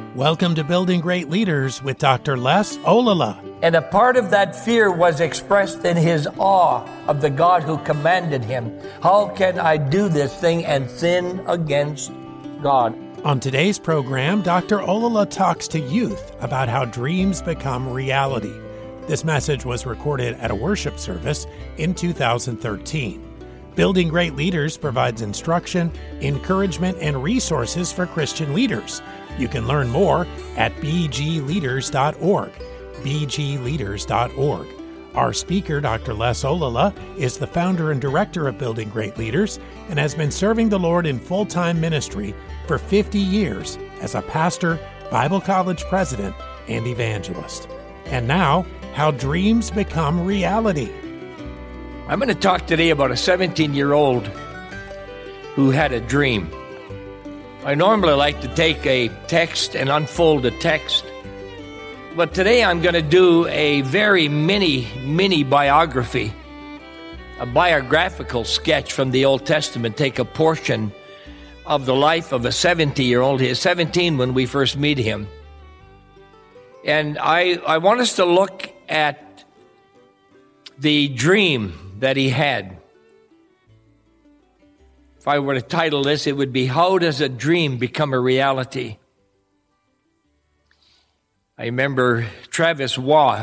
Welcome to Building Great Leaders with Dr. Les Olala. And a part of that fear was expressed in his awe of the God who commanded him. How can I do this thing and sin against God? On today's program, Dr. Olala talks to youth about how dreams become reality. This message was recorded at a worship service in 2013. Building Great Leaders provides instruction, encouragement, and resources for Christian leaders. You can learn more at bgleaders.org, bgleaders.org. Our speaker, Dr. Les Olala, is the founder and director of Building Great Leaders and has been serving the Lord in full-time ministry for 50 years as a pastor, Bible college president, and evangelist. And now, how dreams become reality. I'm going to talk today about a 17-year-old who had a dream. I normally like to take a text and unfold a text, but today I'm going to do a very mini biography, a biographical sketch from the Old Testament, take a portion of the life of a 70-year-old. He is 17 when we first meet him. And I want us to look at the dream that he had. If I were to title this, it would be, How Does a Dream Become a Reality? I remember Travis Waugh.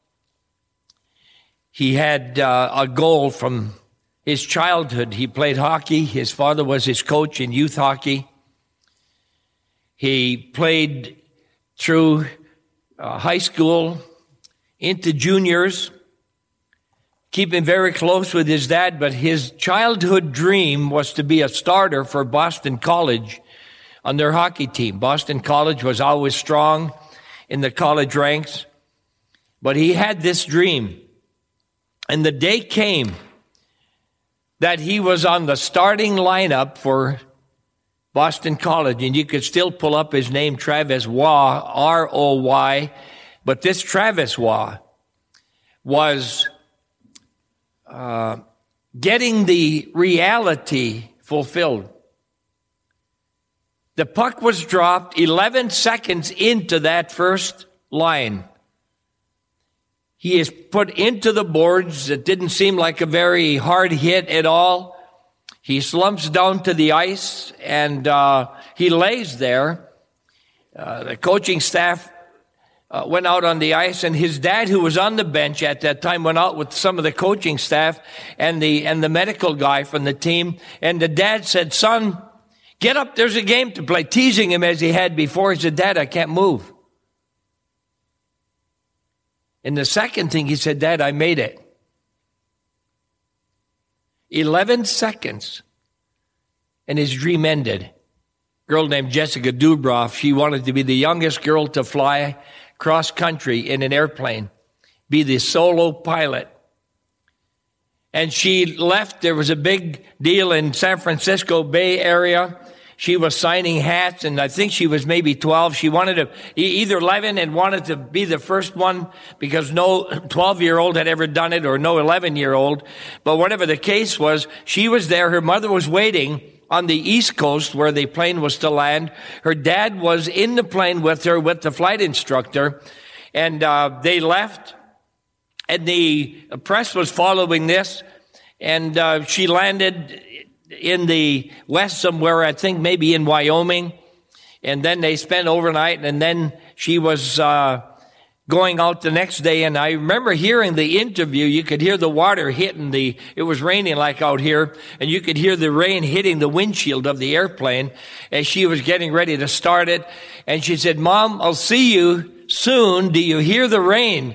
He had a goal from his childhood. He played hockey. His father was his coach in youth hockey. He played through high school into juniors, keeping very close with his dad, but his childhood dream was to be a starter for Boston College on their hockey team. Boston College was always strong in the college ranks, but he had this dream. And the day came that he was on the starting lineup for Boston College, and you could still pull up his name, Travis Waugh, R-O-Y, but this Travis Waugh was getting the reality fulfilled. The puck was dropped 11 seconds into that first line. He is put into the boards. It didn't seem like a very hard hit at all. He slumps down to the ice and he lays there. The coaching staff went out on the ice, and his dad, who was on the bench at that time, went out with some of the coaching staff and the medical guy from the team. And the dad said, "Son, get up, there's a game to play," teasing him as he had before. He said, "Dad, I can't move." And the second thing he said, "Dad, I made it." 11 seconds, and his dream ended. A girl named Jessica Dubroff, she wanted to be the youngest girl to fly cross-country in an airplane, be the solo pilot. And she left. There was a big deal in San Francisco Bay Area. She was signing hats, and I think she was maybe 12. She wanted to, either 11 and wanted to be the first one because no 12-year-old had ever done it, or no 11-year-old. But whatever the case was, she was there. Her mother was waiting on the East Coast where the plane was to land. Her dad was in the plane with her, with the flight instructor, and they left, and the press was following this, and she landed in the west somewhere, I think maybe in Wyoming, and then they spent overnight, and then she was going out the next day. And I remember hearing the interview. You could hear the water hitting it was raining like out here, and you could hear the rain hitting the windshield of the airplane as she was getting ready to start it. And she said, "Mom, I'll see you soon. Do you hear the rain?"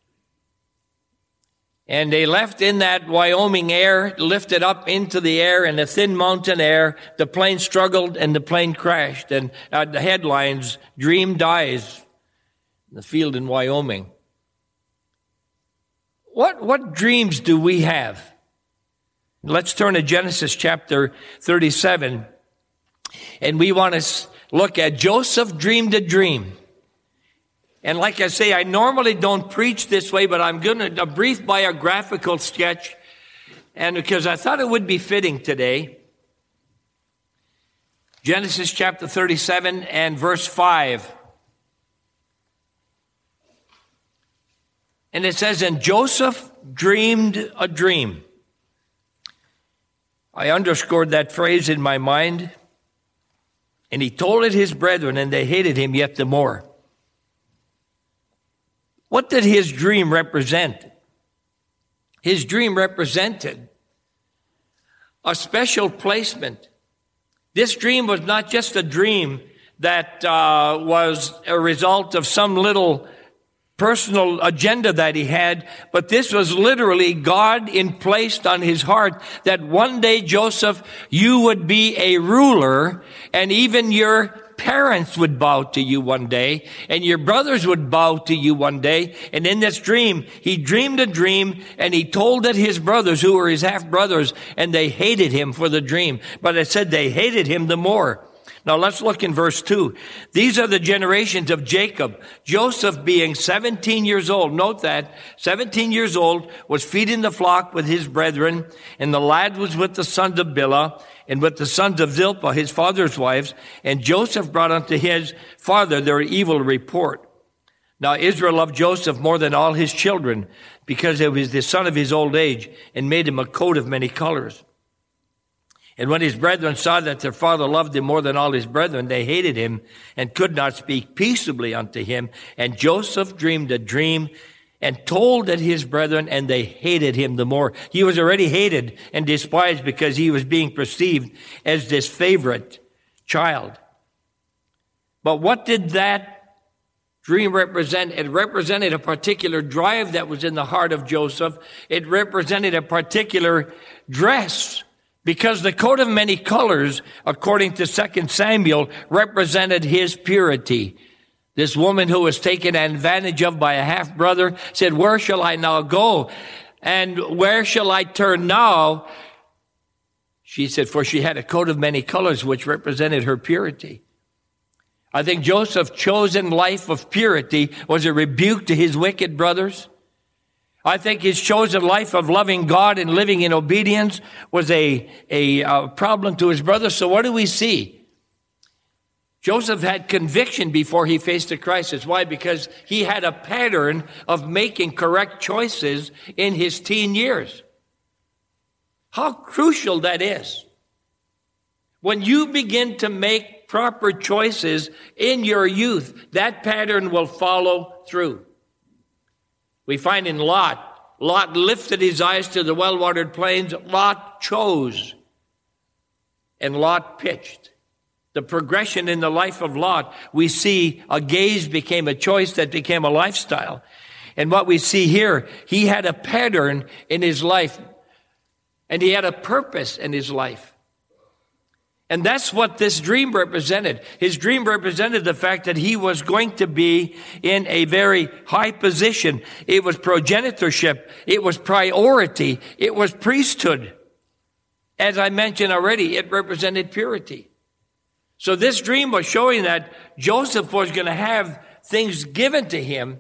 And they left in that Wyoming air, lifted up into the air in the thin mountain air. The plane struggled and the plane crashed. And the headlines, "Dream Dies in the Field in Wyoming." What dreams do we have? Let's turn to Genesis chapter 37. And we want to look at Joseph dreamed a dream. And like I say, I normally don't preach this way, but I'm going to, a brief biographical sketch, and because I thought it would be fitting today. Genesis chapter 37 and verse 5. And it says, and Joseph dreamed a dream. I underscored that phrase in my mind. And he told it his brethren, and they hated him yet the more. What did his dream represent? His dream represented a special placement. This dream was not just a dream that was a result of some little personal agenda that he had, but this was literally God placed on his heart that one day, Joseph, you would be a ruler, and even your parents would bow to you one day, and your brothers would bow to you one day. And in this dream, he dreamed a dream, and he told it his brothers, who were his half-brothers, and they hated him for the dream. But it said they hated him the more. Now let's look in verse 2. These are the generations of Jacob. Joseph being 17 years old. Note that. 17 years old, was feeding the flock with his brethren, and the lad was with the sons of Bilhah, and with the sons of Zilpah, his father's wives. And Joseph brought unto his father their evil report. Now Israel loved Joseph more than all his children, because he was the son of his old age, and made him a coat of many colors. And when his brethren saw that their father loved him more than all his brethren, they hated him and could not speak peaceably unto him. And Joseph dreamed a dream and told it his brethren, and they hated him the more. He was already hated and despised because he was being perceived as this favorite child. But what did that dream represent? It represented a particular drive that was in the heart of Joseph. It represented a particular dress, because the coat of many colors, according to 2 Samuel, represented his purity. This woman who was taken advantage of by a half-brother said, where shall I now go? And where shall I turn now? She said, for she had a coat of many colors, which represented her purity. I think Joseph's chosen life of purity was a rebuke to his wicked brothers. I think his chosen life of loving God and living in obedience was a problem to his brothers. So what do we see? Joseph had conviction before he faced a crisis. Why? Because he had a pattern of making correct choices in his teen years. How crucial that is. When you begin to make proper choices in your youth, that pattern will follow through. We find in Lot lifted his eyes to the well-watered plains. Lot chose, and Lot pitched. The progression in the life of Lot, we see a gaze became a choice that became a lifestyle. And what we see here, he had a pattern in his life, and he had a purpose in his life. And that's what this dream represented. His dream represented the fact that he was going to be in a very high position. It was progenitorship. It was priority. It was priesthood. As I mentioned already, it represented purity. So this dream was showing that Joseph was going to have things given to him.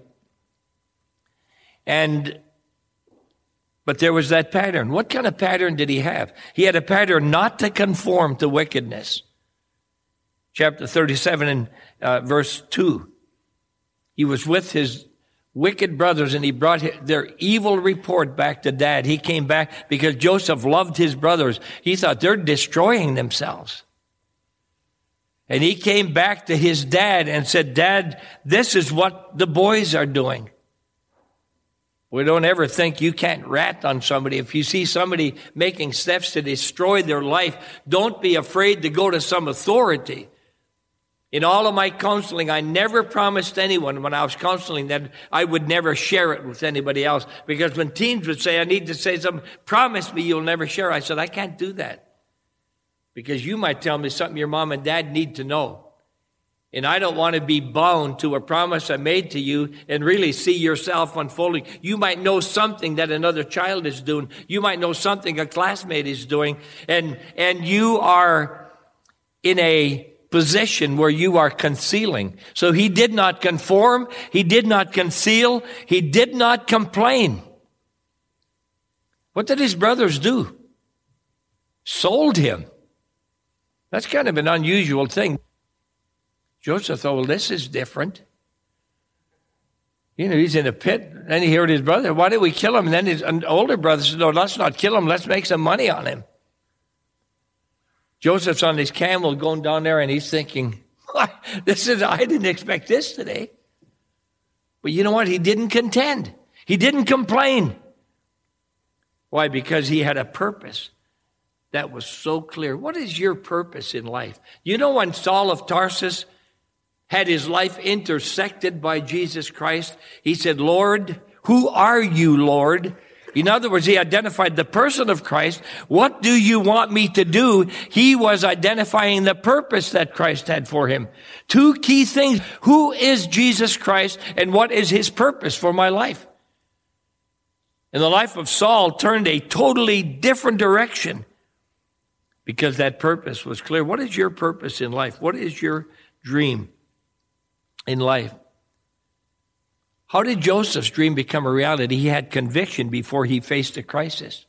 But there was that pattern. What kind of pattern did he have? He had a pattern not to conform to wickedness. Chapter 37 and verse 2. He was with his wicked brothers, and he brought their evil report back to Dad. He came back because Joseph loved his brothers. He thought they're destroying themselves. And he came back to his dad and said, Dad, this is what the boys are doing. We don't ever think you can't rat on somebody. If you see somebody making steps to destroy their life, don't be afraid to go to some authority. In all of my counseling, I never promised anyone when I was counseling that I would never share it with anybody else. Because when teens would say, I need to say something, promise me you'll never share. I said, I can't do that. Because you might tell me something your mom and dad need to know. And I don't want to be bound to a promise I made to you and really see yourself unfolding. You might know something that another child is doing. You might know something a classmate is doing. And you are in a position where you are concealing. So he did not conform. He did not conceal. He did not complain. What did his brothers do? Sold him. That's kind of an unusual thing. Joseph thought, well, this is different. He's in a pit. Then he heard his brother, why did we kill him? And then his older brother said, no, let's not kill him. Let's make some money on him. Joseph's on his camel going down there, and he's thinking, I didn't expect this today. But you know what? He didn't contend. He didn't complain. Why? Because he had a purpose that was so clear. What is your purpose in life? You know, when Saul of Tarsus had his life intersected by Jesus Christ, he said, Lord, who are you, Lord? In other words, he identified the person of Christ. What do you want me to do? He was identifying the purpose that Christ had for him. Two key things. Who is Jesus Christ, and what is his purpose for my life? And the life of Saul turned a totally different direction because that purpose was clear. What is your purpose in life? What is your dream in life? How did Joseph's dream become a reality? He had conviction before he faced a crisis.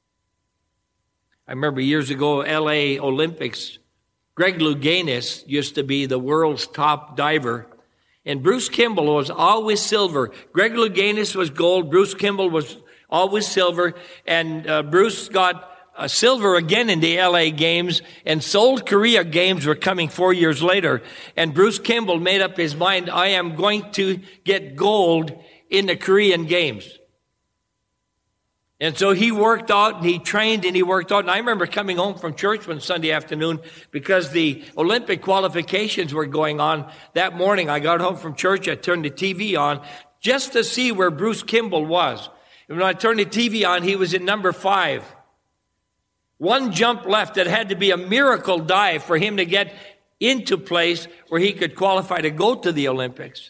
I remember years ago, LA Olympics, Greg Louganis used to be the world's top diver, and Bruce Kimball was always silver. Greg Louganis was gold, Bruce Kimball was always silver, and Bruce got silver again in the LA Games, and Seoul, Korea Games were coming 4 years later. And Bruce Kimball made up his mind, I am going to get gold in the Korean Games. And so he worked out, and he trained, and he worked out. And I remember coming home from church one Sunday afternoon because the Olympic qualifications were going on. That morning, I got home from church, I turned the TV on just to see where Bruce Kimball was. And when I turned the TV on, he was in number 5. One jump left. That had to be a miracle dive for him to get into place where he could qualify to go to the Olympics.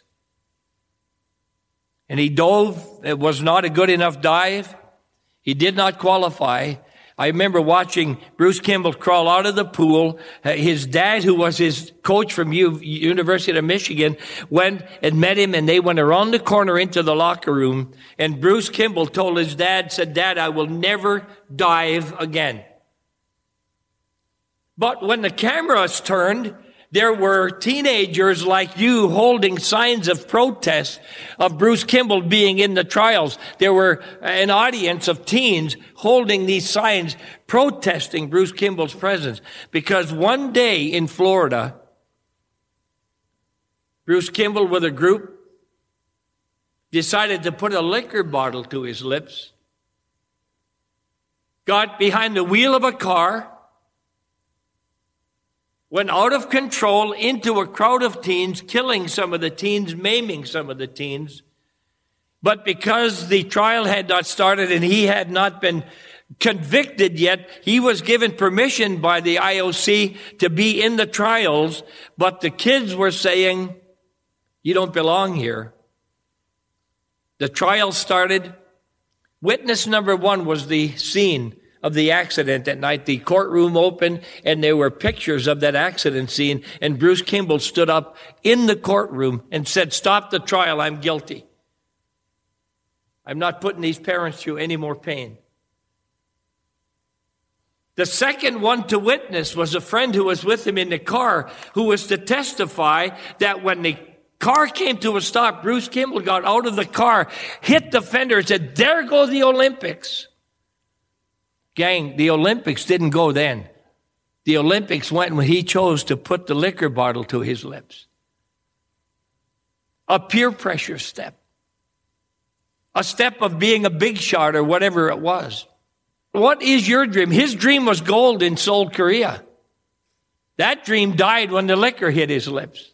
And he dove. It was not a good enough dive. He did not qualify. I remember watching Bruce Kimball crawl out of the pool. His dad, who was his coach from University of Michigan, went and met him, and they went around the corner into the locker room. And Bruce Kimball told his dad, said, Dad, I will never dive again. But when the cameras turned, there were teenagers like you holding signs of protest of Bruce Kimball being in the trials. There were an audience of teens holding these signs protesting Bruce Kimball's presence. Because one day in Florida, Bruce Kimball with a group decided to put a liquor bottle to his lips, got behind the wheel of a car, went out of control into a crowd of teens, killing some of the teens, maiming some of the teens. But because the trial had not started and he had not been convicted yet, he was given permission by the IOC to be in the trials. But the kids were saying, you don't belong here. The trial started. Witness number 1 was the scene of the accident at night. The courtroom opened, and there were pictures of that accident scene, and Bruce Kimball stood up in the courtroom and said, stop the trial, I'm guilty. I'm not putting these parents through any more pain. The second one to witness was a friend who was with him in the car, who was to testify that when the car came to a stop, Bruce Kimball got out of the car, hit the fender, and said, there go the Olympics. Gang, the Olympics didn't go then. The Olympics went when he chose to put the liquor bottle to his lips. A peer pressure step. A step of being a big shot or whatever it was. What is your dream? His dream was gold in Seoul, Korea. That dream died when the liquor hit his lips.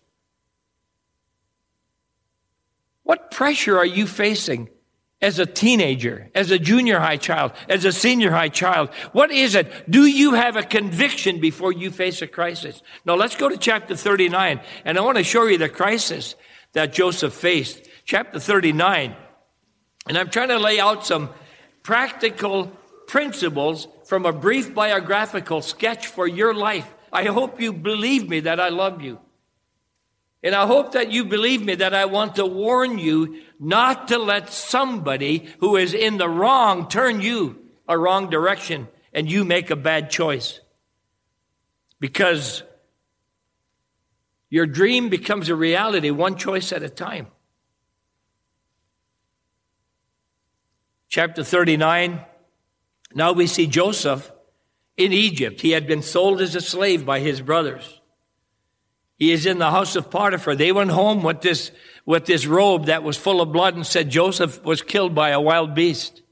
What pressure are you facing as a teenager, as a junior high child, as a senior high child? What is it? Do you have a conviction before you face a crisis? Now let's go to chapter 39, and I want to show you the crisis that Joseph faced. Chapter 39, and I'm trying to lay out some practical principles from a brief biographical sketch for your life. I hope you believe me that I love you. And I hope that you believe me that I want to warn you not to let somebody who is in the wrong turn you a wrong direction and you make a bad choice. Because your dream becomes a reality one choice at a time. chapter 39, now we see Joseph in Egypt. He had been sold as a slave by his brothers. He is in the house of Potiphar. They went home with this robe that was full of blood and said Joseph was killed by a wild beast.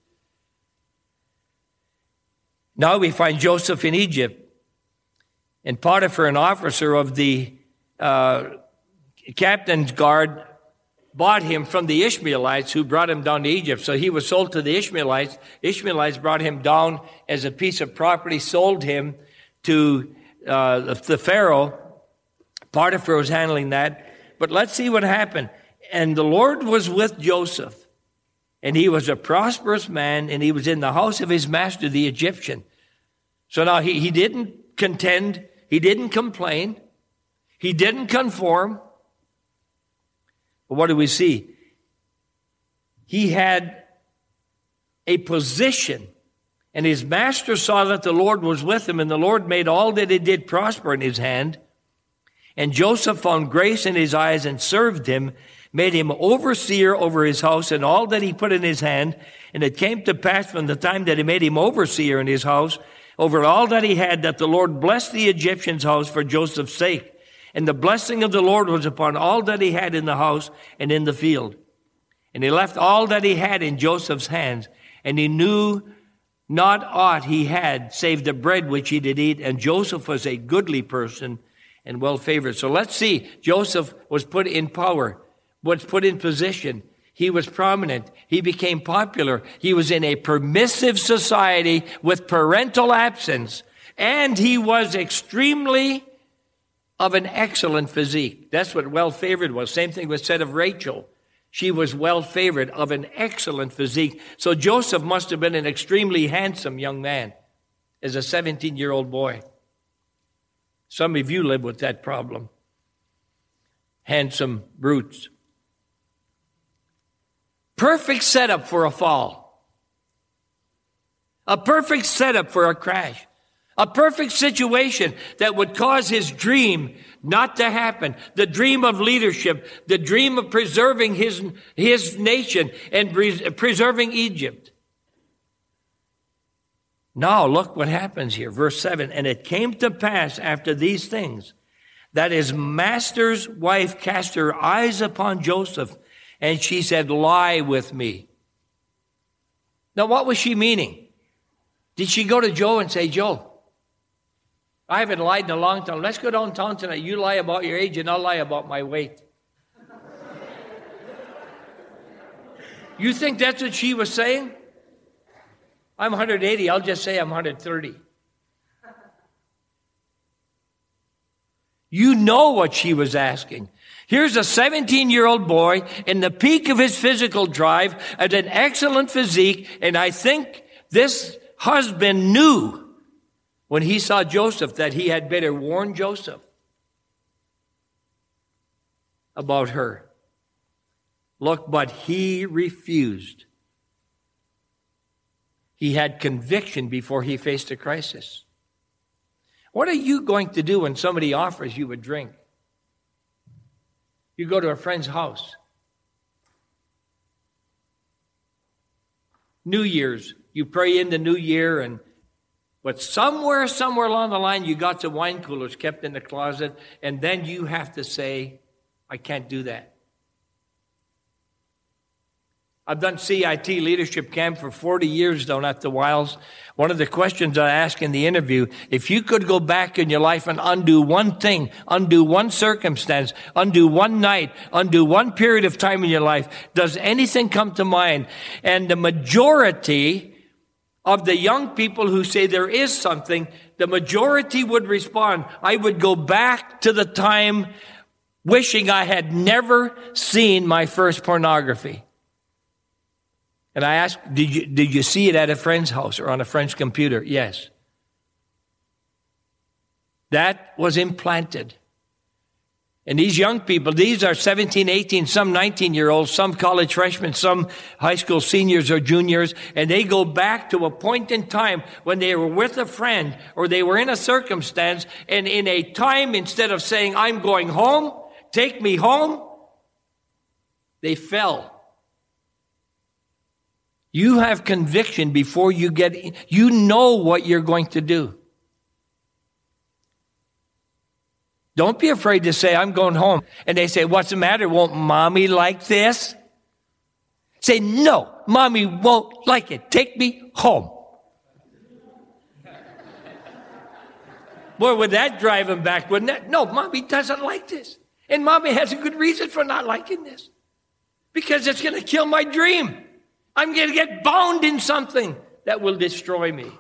Now we find Joseph in Egypt. And Potiphar, an officer of the captain's guard, bought him from the Ishmaelites who brought him down to Egypt. So he was sold to the Ishmaelites. Ishmaelites brought him down as a piece of property, sold him to the Pharaoh. Potiphar was handling that. But let's see what happened. And the Lord was with Joseph. And he was a prosperous man, and he was in the house of his master, the Egyptian. So now he didn't contend. He didn't complain. He didn't conform. But what do we see? He had a position, and his master saw that the Lord was with him, and the Lord made all that he did prosper in his hand. And Joseph found grace in his eyes and served him, made him overseer over his house and all that he put in his hand. And it came to pass from the time that he made him overseer in his house over all that he had, that the Lord blessed the Egyptian's house for Joseph's sake. And the blessing of the Lord was upon all that he had in the house and in the field. And he left all that he had in Joseph's hands, and he knew not aught he had, save the bread which he did eat. And Joseph was a goodly person and well favored. So let's see. Joseph was put in power, was put in position. He was prominent. He became popular. He was in a permissive society with parental absence. And he was extremely of an excellent physique. That's what well favored was. Same thing was said of Rachel. She was well favored, of an excellent physique. So Joseph must have been an extremely handsome young man as a 17-year-old boy. Some of you live with that problem. Handsome brutes. Perfect setup for a fall. A perfect setup for a crash. A perfect situation that would cause his dream not to happen. The dream of leadership. The dream of preserving his nation and preserving Egypt. Now look what happens here. Verse 7. And it came to pass after these things that his master's wife cast her eyes upon Joseph, and she said, lie with me. Now what was she meaning? Did she go to Joe and say, Joe, I haven't lied in a long time. Let's go downtown tonight. You lie about your age and I'll lie about my weight. You think that's what she was saying? I'm 180. I'll just say I'm 130. You know what she was asking. Here's a 17-year-old boy in the peak of his physical drive at an excellent physique, and I think this husband knew when he saw Joseph that he had better warn Joseph about her. Look, but he refused. He had conviction before he faced a crisis. What are you going to do when somebody offers you a drink? You go to a friend's house. New Year's, you pray in the new year, but somewhere along the line, you got some wine coolers kept in the closet, and then you have to say, I can't do that. I've done CIT leadership camp for 40 years down at the Wilds. One of the questions I ask in the interview, if you could go back in your life and undo one thing, undo one circumstance, undo one night, undo one period of time in your life, does anything come to mind? And the majority of the young people who say there is something, the majority would respond, I would go back to the time wishing I had never seen my first pornography. And I asked, did you see it at a friend's house or on a friend's computer? Yes. That was implanted. And these young people, these are 17, 18, some 19-year-olds, some college freshmen, some high school seniors or juniors, and they go back to a point in time when they were with a friend or they were in a circumstance, and in a time, instead of saying, I'm going home, take me home, they fell You have conviction before you get in. You know what you're going to do. Don't be afraid to say, I'm going home. And they say, what's the matter? Won't mommy like this? Say, no, mommy won't like it. Take me home. Boy, would that drive him back, wouldn't it? No, mommy doesn't like this. And mommy has a good reason for not liking this. Because it's going to kill my dream. I'm going to get bound in something that will destroy me.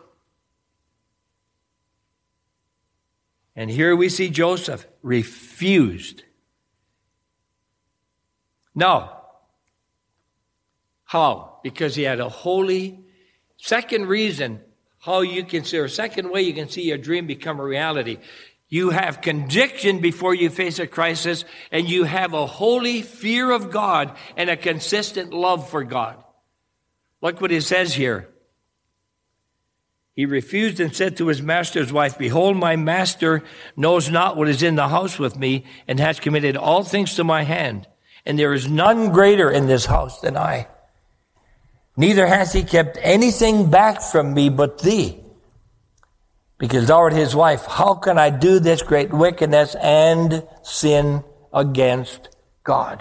And here we see Joseph refused. Now, how? Because he had a holy, second reason how you consider, second way you can see your dream become a reality. You have conviction before you face a crisis, and you have a holy fear of God and a consistent love for God. Look what he says here. He refused and said to his master's wife, behold, my master knows not what is in the house with me, and has committed all things to my hand. And there is none greater in this house than I. Neither has he kept anything back from me but thee. Because thou art his wife. How can I do this great wickedness and sin against God?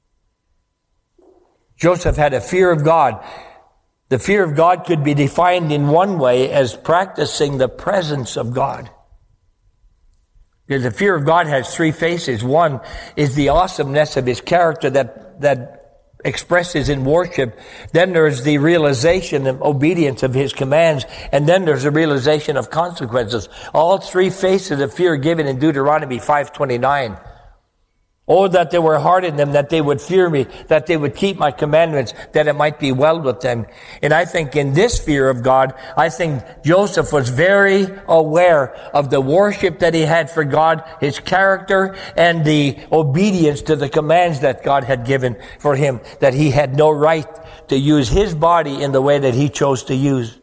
Joseph had a fear of God. The fear of God could be defined in one way as practicing the presence of God. Because the fear of God has three faces. One is the awesomeness of his character that expresses in worship. Then there's the realization of obedience of his commands. And then there's the realization of consequences. All three faces of fear given in Deuteronomy 5:29. Oh, that there were heart in them, that they would fear me, that they would keep my commandments, that it might be well with them. And I think in this fear of God, I think Joseph was very aware of the worship that he had for God, his character, and the obedience to the commands that God had given for him, that he had no right to use his body in the way that he chose to use.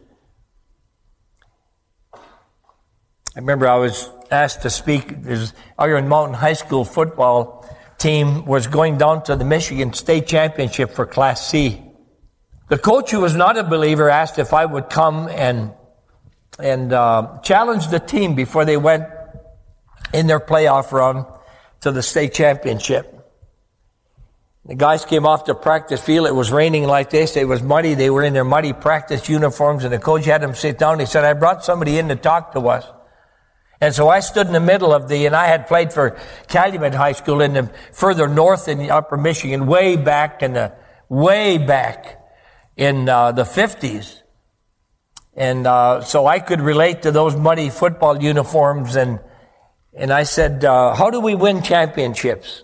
I remember I was asked to speak. Iron Mountain High School football team was going down to the Michigan State Championship for Class C. The coach, who was not a believer, asked if I would come and challenge the team before they went in their playoff run to the state championship. The guys came off the practice field. It was raining like this. It was muddy. They were in their muddy practice uniforms, and the coach had them sit down. He said, I brought somebody in to talk to us. And so I stood in the middle of and I had played for Calumet High School in the further north in upper Michigan, way back in the 50s. And so I could relate to those muddy football uniforms. And I said, how do we win championships?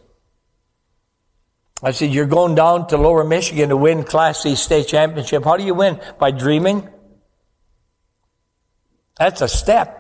I said, you're going down to Lower Michigan to win Class C state championship. How do you win? By dreaming? That's a step.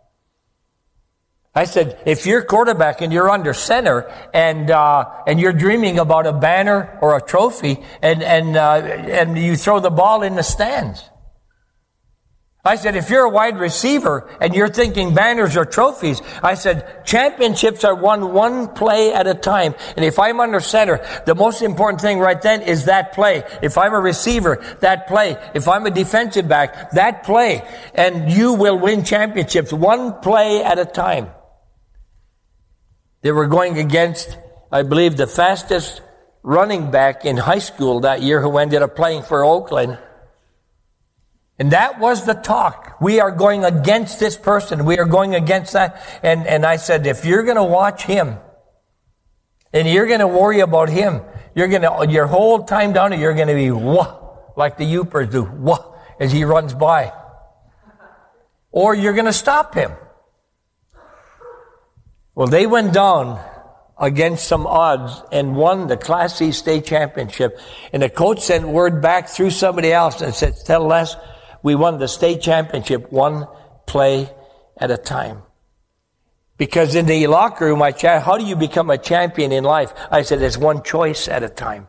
I said, if you're quarterback and you're under center and you're dreaming about a banner or a trophy and you throw the ball in the stands. I said, if you're a wide receiver and you're thinking banners or trophies, I said, championships are won one play at a time. And if I'm under center, the most important thing right then is that play. If I'm a receiver, that play. If I'm a defensive back, that play. And you will win championships one play at a time. They were going against, I believe, the fastest running back in high school that year, who ended up playing for Oakland. And that was the talk. We are going against this person. We are going against that. And I said, if you're going to watch him and you're going to worry about him, your whole time down there, you're going to be wah, like the Yoopers do, wah, as he runs by. Or you're going to stop him. Well, they went down against some odds and won the Class C state championship. And the coach sent word back through somebody else and said, tell Les, we won the state championship one play at a time. Because in the locker room, how do you become a champion in life? I said, it's one choice at a time.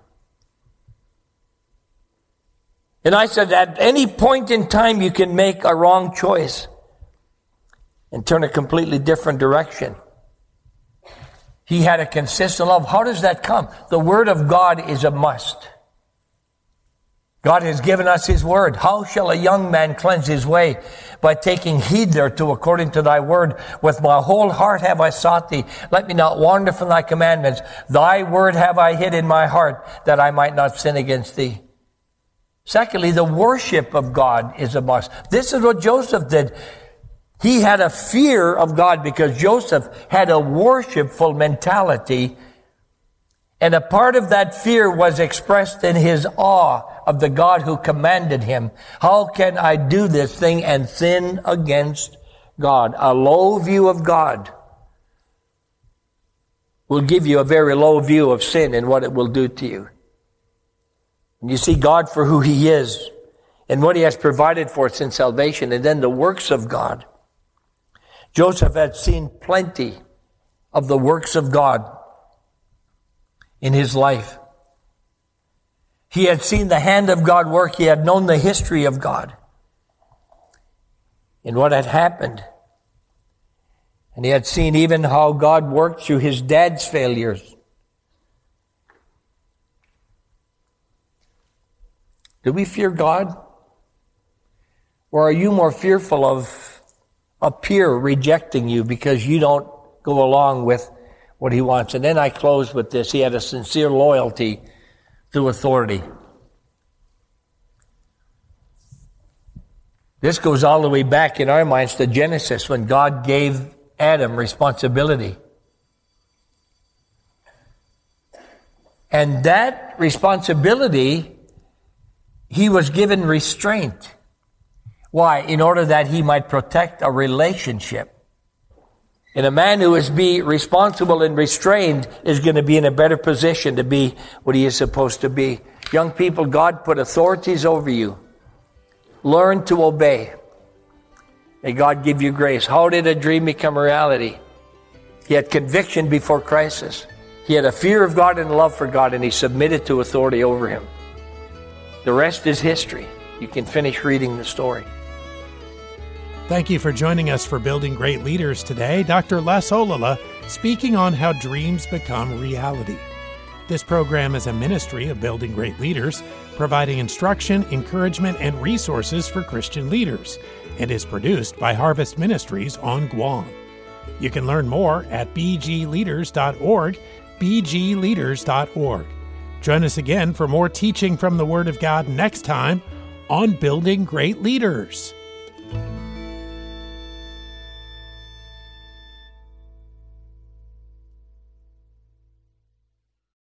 And I said, at any point in time, you can make a wrong choice and turn a completely different direction. He had a consistent love. How does that come? The Word of God is a must. God has given us his word. How shall a young man cleanse his way? By taking heed thereto according to thy word. With my whole heart have I sought thee. Let me not wander from thy commandments. Thy word have I hid in my heart, that I might not sin against thee. Secondly, the worship of God is a must. This is what Joseph did. He had a fear of God because Joseph had a worshipful mentality. And a part of that fear was expressed in his awe of the God who commanded him. How can I do this thing and sin against God? A low view of God will give you a very low view of sin and what it will do to you. And you see God for who he is and what he has provided for us in salvation, and then the works of God. Joseph had seen plenty of the works of God in his life. He had seen the hand of God work. He had known the history of God and what had happened. And he had seen even how God worked through his dad's failures. Do we fear God? Or are you more fearful of a peer rejecting you because you don't go along with what he wants? And then I close with this. He had a sincere loyalty to authority. This goes all the way back in our minds to Genesis, when God gave Adam responsibility. And that responsibility, he was given restraint. Why? In order that he might protect a relationship. And a man who is responsible and restrained is going to be in a better position to be what he is supposed to be. Young people, God put authorities over you. Learn to obey. May God give you grace. How did a dream become a reality? He had conviction before crisis. He had a fear of God and a love for God, and he submitted to authority over him. The rest is history. You can finish reading the story. Thank you for joining us for Building Great Leaders today. Dr. Les Olala speaking on how dreams become reality. This program is a ministry of Building Great Leaders, providing instruction, encouragement, and resources for Christian leaders, and is produced by Harvest Ministries on Guam. You can learn more at bgleaders.org, bgleaders.org. Join us again for more teaching from the Word of God next time on Building Great Leaders.